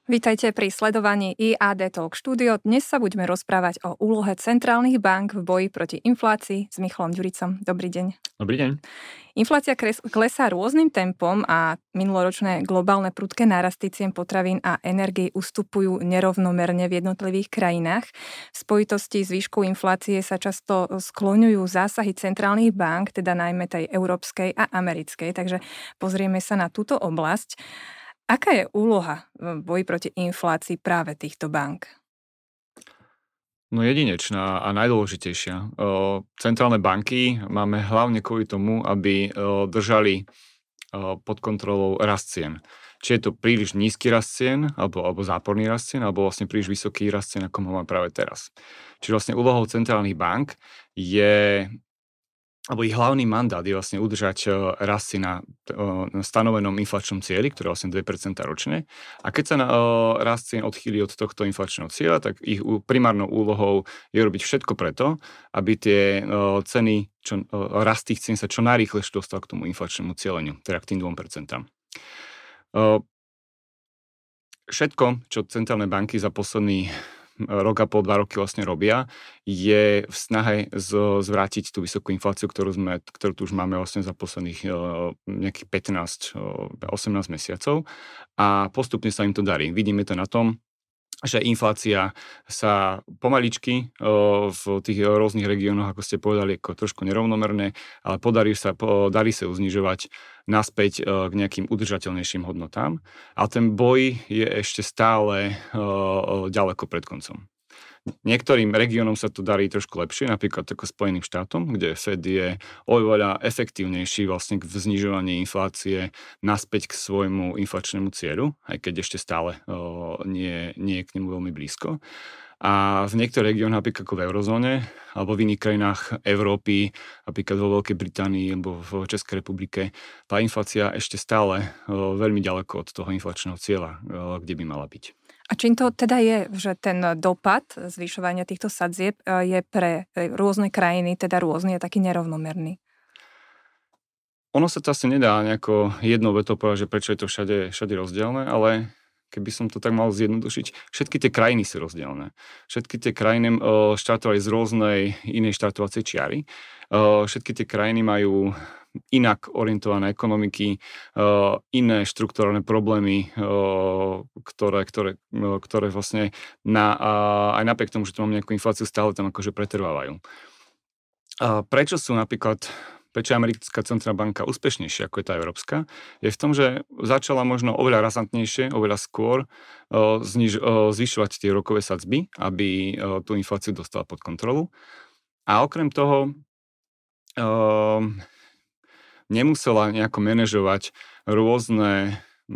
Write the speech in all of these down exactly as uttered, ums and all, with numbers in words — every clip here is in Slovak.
Vítajte pri sledovaní í á dé Talk Studio. Dnes sa budeme rozprávať o úlohe centrálnych bank v boji proti inflácii s Michalom Ďuricom. Dobrý deň. Dobrý deň. Inflácia kres- klesá rôznym tempom a minuloročné globálne prudké nárasty cien potravín a energií ustupujú nerovnomerne v jednotlivých krajinách. V spojitosti s výškou inflácie sa často skloňujú zásahy centrálnych bank, teda najmä tej európskej a americkej. Takže pozrieme sa na túto oblasť. Aká je úloha v boji proti inflácii práve týchto bank? No jedinečná a najdôležitejšia. Centrálne banky máme hlavne kvôli tomu, aby držali pod kontrolou rast cien. Či je to príliš nízky rast cien, alebo, alebo záporný rast cien, alebo vlastne príliš vysoký rast cien, ako máme práve teraz. Čiže vlastne úlohou centrálnych bank je, alebo ich hlavný mandát je vlastne udržať rast na stanovenom inflačnom cieli, ktoré je vlastne dve percentá ročne. A keď sa na, rast cien odchýli od tohto inflačného cieľa, tak ich primárnou úlohou je robiť všetko preto, aby tie ceny, čo, rast tých cien sa čo najrýchlejšie dostal k tomu inflačnému cieľeniu, teda k tým dvom percentám. Všetko, čo centrálne banky za posledný rok a pol, dva roky vlastne robia, je v snahe z, zvrátiť tú vysokú infláciu, ktorú, sme, ktorú tu už máme vlastne za posledných uh, nejakých pätnásť osemnásť mesiacov a postupne sa im to darí. Vidíme to na tom, že inflácia sa pomaličky uh, v tých rôznych regiónoch, ako ste povedali, ako trošku nerovnomerné, ale podarí sa, po, darí sa ju znižovať naspäť uh, k nejakým udržateľnejším hodnotám. A ten boj je ešte stále uh, ďaleko pred koncom. Niektorým regiónom sa to darí trošku lepšie, napríklad ako Spojeným štátom, kde Fed je oveľa efektívnejší vlastne v znižovaní inflácie naspäť k svojmu inflačnému cieľu, aj keď ešte stále o, nie, nie je k nemu veľmi blízko. A v niektorých regiónoch, napríklad ako v eurozóne, alebo v iných krajinách Európy, napríklad vo Veľkej Británii alebo v Českej republike, tá inflácia ešte stále o, veľmi ďaleko od toho inflačného cieľa, o, kde by mala byť. A čím to teda je, že ten dopad zvyšovania týchto sadzieb je pre rôzne krajiny, teda rôzny, je taký nerovnomerný? Ono sa to asi nedá nejako jednou vetou povedať, že prečo je to všade, všade rozdielne, ale keby som to tak mal zjednodušiť, všetky tie krajiny sú rozdielne. Všetky tie krajiny štartovali z rôznej inej štartovacej čiary. Všetky tie krajiny majú inak orientované ekonomiky, iné štrukturálne problémy, ktoré, ktoré, ktoré vlastne na, aj napriek tomu, že tu máme nejakú infláciu, stále tam akože pretrvávajú. Prečo sú napríklad Prečo je americká centrálna banka úspešnejšia ako je tá európska, je v tom, že začala možno oveľa razantnejšie, oveľa skôr zniž, zvyšovať tie úrokové sadzby, aby tú infláciu dostala pod kontrolu. A okrem toho um, nemusela nejako manažovať rôzne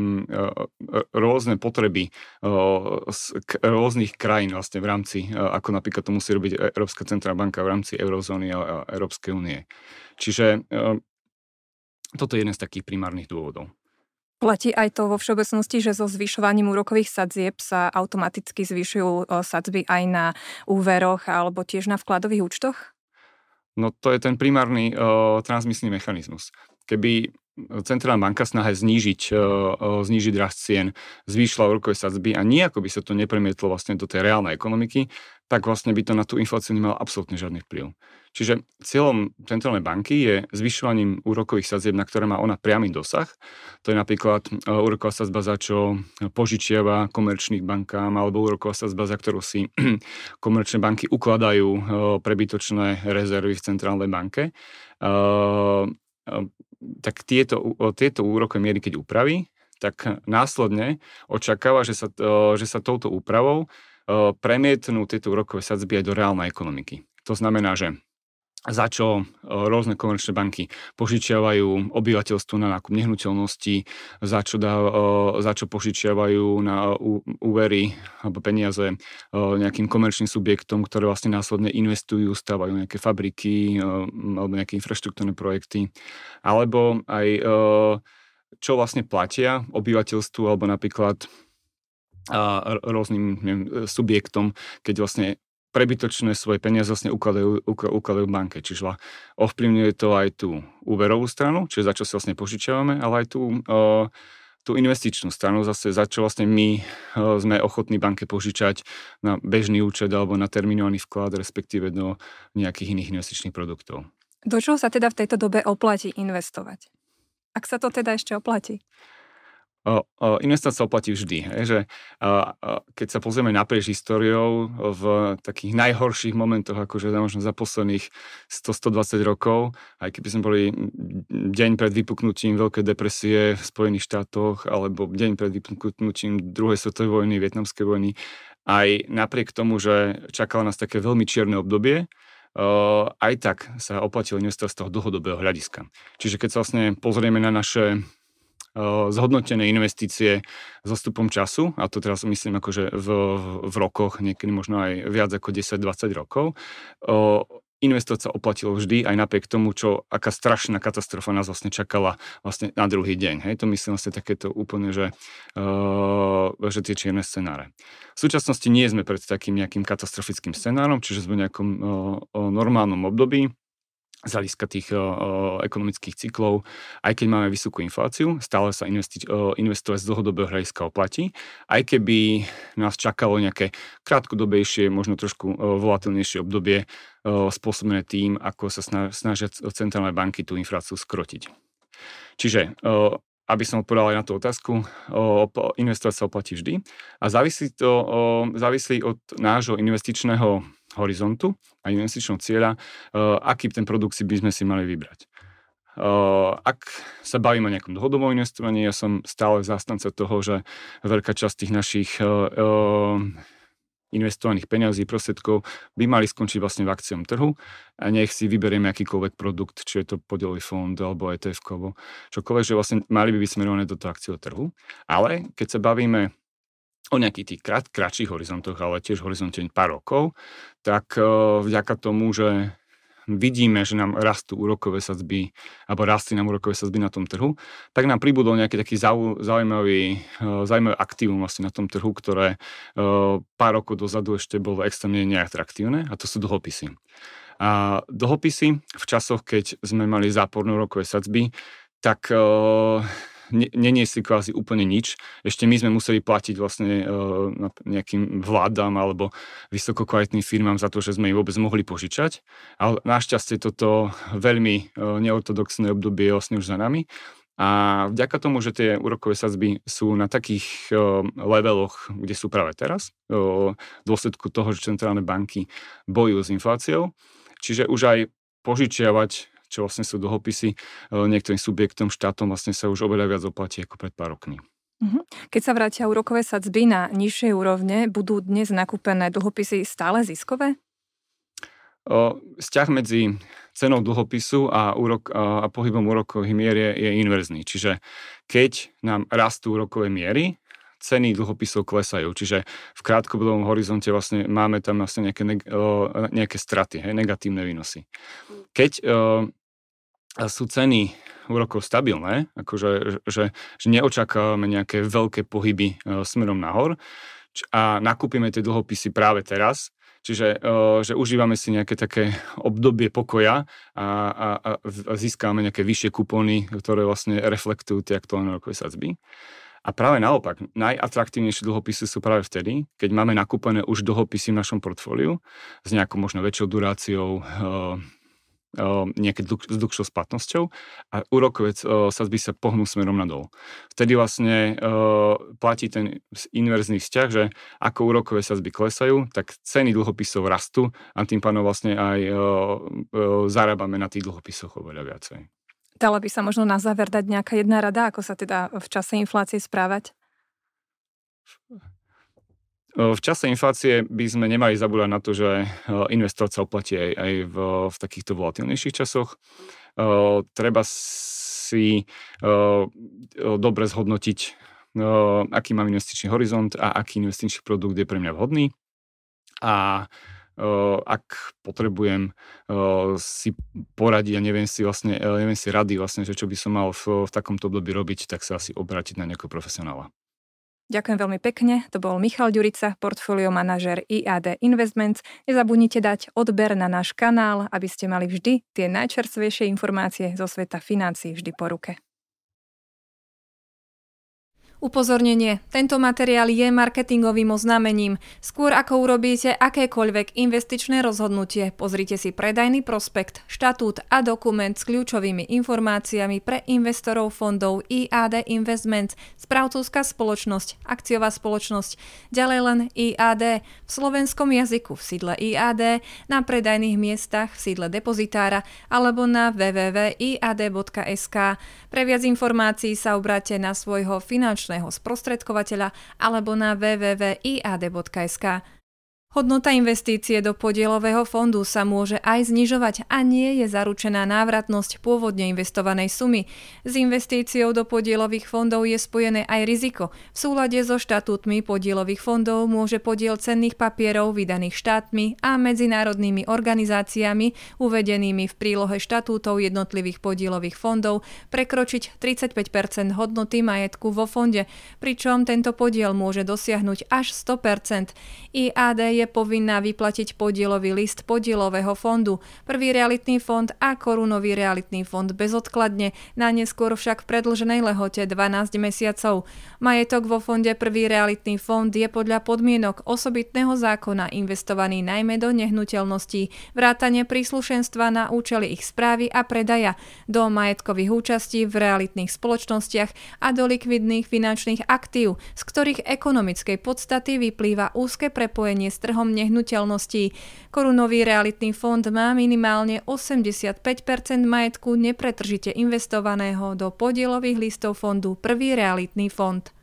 rôzne potreby rôznych krajín vlastne v rámci, ako napríklad to musí robiť Európska centrálna banka v rámci eurozóny a Európskej únie. Čiže toto je jeden z takých primárnych dôvodov. Platí aj to vo všeobecnosti, že so zvyšovaním úrokových sadzieb sa automaticky zvyšujú sadzby aj na úveroch alebo tiež na vkladových účtoch? No to je ten primárny uh, transmisný mechanizmus. Keby centrálna banka snahe znížiť, uh, znížiť rast cien, zvýšila úrokové sadzby a nejako by sa to nepremietlo vlastne do tej reálnej ekonomiky, tak vlastne by to na tú infláciu nemalo absolútne žiadny vplyv. Čiže cieľom centrálnej banky je zvyšovaním úrokových sadzieb, na ktoré má ona priamy dosah. To je napríklad uh, úroková sadzba, za čo požičiava komerčným bankám, alebo úroková sadzba, za ktorú si komerčné banky ukladajú uh, prebytočné rezervy v centrálnej banke. Uh, uh, tak tieto, tieto úrokové miery, keď upraví, tak následne očakáva, že sa, že sa touto úpravou premietnú tieto úrokové sadzby aj do reálnej ekonomiky. To znamená, že za čo rôzne komerčné banky požičiavajú obyvateľstvu na nákup nehnuteľností, za čo, dá, za čo požičiavajú na úvery alebo peniaze nejakým komerčným subjektom, ktoré vlastne následne investujú, stavajú nejaké fabriky alebo nejaké infraštruktúrne projekty, alebo aj čo vlastne platia obyvateľstvu alebo napríklad rôznym neviem, subjektom, keď vlastne prebytočné svoje peniaze vlastne ukladajú, ukladajú v banke. Čiže ovplyvňuje to aj tú úverovú stranu, čiže za čo si vlastne požičiavame, ale aj tú, tú investičnú stranu zase, za čo vlastne my sme ochotní banke požičať na bežný účet alebo na terminovaný vklad, respektíve do nejakých iných investičných produktov. Do čoho sa teda v tejto dobe oplatí investovať? Ak sa to teda ešte oplatí? O, o, investovať sa oplatí vždy. Hej, že, a, a, keď sa pozrieme naprieč históriou v takých najhorších momentoch, akože možno za posledných sto až stodvadsať rokov, aj keby sme boli deň pred vypuknutím Veľkej depresie v Spojených štátoch, alebo deň pred vypuknutím druhej svetovej vojny, Vietnamskej vojny, aj napriek tomu, že čakalo nás také veľmi čierne obdobie, Uh, aj tak sa oplatilo investovať z toho dlhodobého hľadiska. Čiže keď sa vlastne pozrieme na naše uh, zhodnotené investície s odstupom času, a to teraz myslím akože v, v rokoch, niekedy možno aj viac ako desať až dvadsať rokov, uh, investovať sa oplatilo vždy, aj napriek tomu, čo, aká strašná katastrofa nás vlastne čakala vlastne na druhý deň. Hej, to myslím vlastne takéto úplne, že, uh, že tie čierne scenáre. V súčasnosti nie sme pred takým nejakým katastrofickým scenárom, čiže sme v nejakom uh, normálnom období z hľadiska tých uh, ekonomických cyklov, aj keď máme vysokú infláciu, stále sa investi- uh, investovať z dlhodobého hľadiska oplatí, aj keby nás čakalo nejaké krátkodobejšie, možno trošku uh, volatilnejšie obdobie uh, spôsobené tým, ako sa snažia centrálne banky tú infláciu skrotiť. Čiže, uh, aby som odpovedal aj na tú otázku, uh, investovať sa oplatí vždy a závisí to uh, závislí od nášho investičného horizontu a investičného cieľa, uh, aký ten produkt si by sme si mali vybrať. Uh, ak sa bavíme o nejakom dlhodobom investovaní, ja som stále zástanca toho, že veľká časť tých našich uh, uh, investovaných peňazí, prostriedkov by mali skončiť vlastne v akciom trhu a nech si vyberieme akýkoľvek produkt, či je to podielový fond alebo é té ef, alebo čokoľvek, že vlastne mali by byť smerované do toho akciového trhu. Ale keď sa bavíme o nejakých tých krát, kratších horizontoch, ale tiež horizonte pár rokov, tak uh, vďaka tomu, že vidíme, že nám rastú úrokové sadzby, alebo rastli nám úrokové sadzby na tom trhu, tak nám pribudol nejaký taký zau, zaujímavý, uh, zaujímavý aktívum vlastne na tom trhu, ktoré uh, pár rokov dozadu ešte bolo extrémne neatraktívne, a to sú dlhopisy. A dlhopisy v časoch, keď sme mali záporné úrokové sadzby, tak uh, neniesli kvázi úplne nič. Ešte my sme museli platiť vlastne uh, nejakým vládam alebo vysokokvalitným firmám za to, že sme im vôbec mohli požičať. Ale našťastie toto veľmi uh, neortodoxné obdobie je vlastne už za nami. A vďaka tomu, že tie úrokové sadzby sú na takých uh, leveloch, kde sú práve teraz, uh, v dôsledku toho, že centrálne banky bojujú s infláciou, čiže už aj požičiavať, čo vlastne sú dlhopisy, niektorým subjektom, štátom vlastne sa už oveľa viac oplatí ako pred pár rokmi. Keď sa vrátia úrokové sadzby na nižšie úrovne, budú dnes nakúpené dlhopisy stále ziskové? Vzťah medzi cenou dlhopisu a, úrok, a pohybom úrokových mier je, je inverzný. Čiže keď nám rastú úrokové miery, ceny dlhopisov klesajú. Čiže v krátkodobom horizonte vlastne máme tam vlastne nejaké, nejaké straty, hej, negatívne výnosy. Keď sú ceny úrokov stabilné, akože že, že neočakávame nejaké veľké pohyby e, smerom nahor a nakúpime tie dlhopisy práve teraz, čiže e, že užívame si nejaké také obdobie pokoja a, a, a získame nejaké vyššie kupóny, ktoré vlastne reflektujú tie aktuálne úrokové sadzby. A práve naopak, najatraktívnejšie dlhopisy sú práve vtedy, keď máme nakúpené už dlhopisy v našom portfóliu s nejakou možno väčšou duráciou, e, nejaké dlh, s dlhšou splatnosťou a úrokové sadzby sa pohnú smerom nadol. Vtedy vlastne uh, platí ten inverzný vzťah, že ako úrokové sadzby klesajú, tak ceny dlhopisov rastú a tým pádom vlastne aj uh, uh, zarábame na tých dlhopisoch oveľa viacej. Dala by sa možno na záver dať nejaká jedna rada, ako sa teda v čase inflácie správať? V čase inflácie by sme nemali zabúdať na to, že investovať sa oplatí aj, aj v, v takýchto volatilnejších časoch. Uh, treba si uh, dobre zhodnotiť, uh, aký mám investičný horizont a aký investičný produkt je pre mňa vhodný. A uh, ak potrebujem uh, si poradiť a neviem si, vlastne, neviem si rady, vlastne, že čo by som mal v, v takomto období robiť, tak sa asi obrátiť na nejakého profesionála. Ďakujem veľmi pekne, to bol Michal Ďurica, portfólio manažér í á dé Investments. Nezabudnite dať odber na náš kanál, aby ste mali vždy tie najčerstvejšie informácie zo sveta financií vždy po ruke. Upozornenie, tento materiál je marketingovým oznámením. Skôr ako urobíte akékoľvek investičné rozhodnutie, pozrite si predajný prospekt, štatút a dokument s kľúčovými informáciami pre investorov fondov í á dé Investments, správcovská spoločnosť, akciová spoločnosť, ďalej len í á dé, v slovenskom jazyku v sídle í á dé, na predajných miestach v sídle depozitára alebo na w w w bodka i a d bodka es ka. Pre viac informácií sa obráťte na svojho finančného sprostredkovateľa alebo na w w w bodka i a d bodka es ka. Hodnota investície do podielového fondu sa môže aj znižovať a nie je zaručená návratnosť pôvodne investovanej sumy. S investíciou do podielových fondov je spojené aj riziko. V súlade so štatútmi podielových fondov môže podiel cenných papierov vydaných štátmi a medzinárodnými organizáciami uvedenými v prílohe štatútov jednotlivých podielových fondov prekročiť tridsaťpäť percent hodnoty majetku vo fonde, pričom tento podiel môže dosiahnuť až sto percent. í á dé je povinná vyplatiť podielový list podielového fondu, prvý realitný fond a korunový realitný fond bezodkladne, na neskôr však v predĺženej lehote dvanásť mesiacov. Majetok vo fonde prvý realitný fond je podľa podmienok osobitného zákona investovaný najmä do nehnuteľností, vrátane príslušenstva na účely ich správy a predaja, do majetkových účastí v realitných spoločnostiach a do likvidných finančných aktív, z ktorých ekonomickej podstaty vyplýva úzke prepojenie s trhom nehnuteľností. Korunový realitný fond má minimálne osemdesiatpäť percent majetku nepretržite investovaného do podielových listov fondu prvý realitný fond.